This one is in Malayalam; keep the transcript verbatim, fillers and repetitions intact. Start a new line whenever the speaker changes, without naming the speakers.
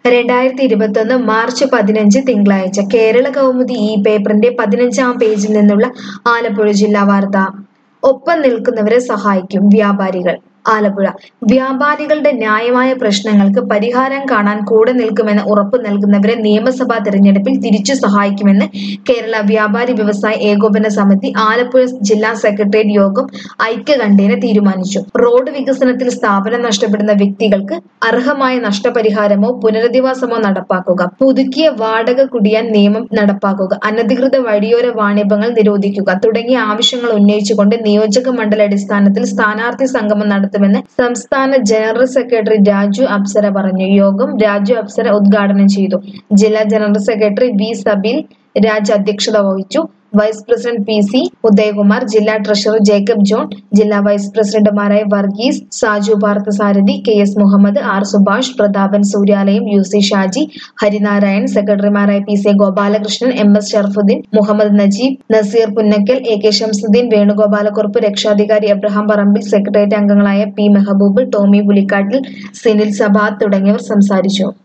രണ്ടായിരത്തി ഇരുപത്തൊന്ന് മാർച്ച് പതിനഞ്ച് തിങ്കളാഴ്ച കേരള കൗമുദി ഈ പേപ്പറിന്റെ പതിനഞ്ചാം പേജിൽ നിന്നുള്ള ആലപ്പുഴ ജില്ലാ വാർത്ത. ഒപ്പം നിൽക്കുന്നവരെ സഹായിക്കും വ്യാപാരികൾ. ആലപ്പുഴ വ്യാപാരികളുടെ ന്യായമായ പ്രശ്നങ്ങൾക്ക് പരിഹാരം കാണാൻ കൂടെ നിൽക്കുമെന്ന് ഉറപ്പു നൽകുന്നവരെ നിയമസഭാ തെരഞ്ഞെടുപ്പിൽ തിരിച്ചു സഹായിക്കുമെന്ന് കേരള വ്യാപാരി വ്യവസായ ഏകോപന സമിതി ആലപ്പുഴ ജില്ലാ സെക്രട്ടേറിയറ്റ് യോഗം ഐക്യകണ്ഠേന തീരുമാനിച്ചു. റോഡ് വികസനത്തിൽ സ്ഥാപനം നഷ്ടപ്പെടുന്ന വ്യക്തികൾക്ക് അർഹമായ നഷ്ടപരിഹാരമോ പുനരധിവാസമോ നടപ്പാക്കുക, പുതുക്കിയ വാടക കുടിയാൻ നിയമം നടപ്പാക്കുക, അനധികൃത വഴിയോര വാണിഭങ്ങൾ നിരോധിക്കുക തുടങ്ങിയ ആവശ്യങ്ങൾ ഉന്നയിച്ചുകൊണ്ട് നിയോജക മണ്ഡലാടിസ്ഥാനത്തിൽ സ്ഥാനാർത്ഥി സംഗമം നടത്തും മെന്ന് സംസ്ഥാന ജനറൽ സെക്രട്ടറി രാജു അപ്സര പറഞ്ഞു. യോഗം രാജു അപ്സര ഉദ്ഘാടനം ചെയ്തു. ജില്ലാ general secretary V Sabeel Raj അധ്യക്ഷത വഹിച്ചു. Vice president P C Udayakumar, ജില്ലാ ട്രഷറർ ജേക്കബ് ജോൺ, ജില്ലാ വൈസ് പ്രസിഡന്റുമാരായ Varghese, Saju Parthasarathy, K S Muhammad, R Subhash, Prathapan Suryalayam, U C Shaji, Harinarayan, സെക്രട്ടറിമാരായ P C Gopalakrishnan, M S Sharafuddin, Muhammad Najeeb, Nazeer Punnakkal, A K Shamsuddin, Venugopalakurup, രക്ഷാധികാരി എബ്രഹാം പറമ്പിൽ, സെക്രട്ടേറിയറ്റ് അംഗങ്ങളായ പി മെഹബൂബ്, ടോമി പുലിക്കാട്ടിൽ, സിനിൽ സബാത്ത് തുടങ്ങിയവർ സംസാരിച്ചു.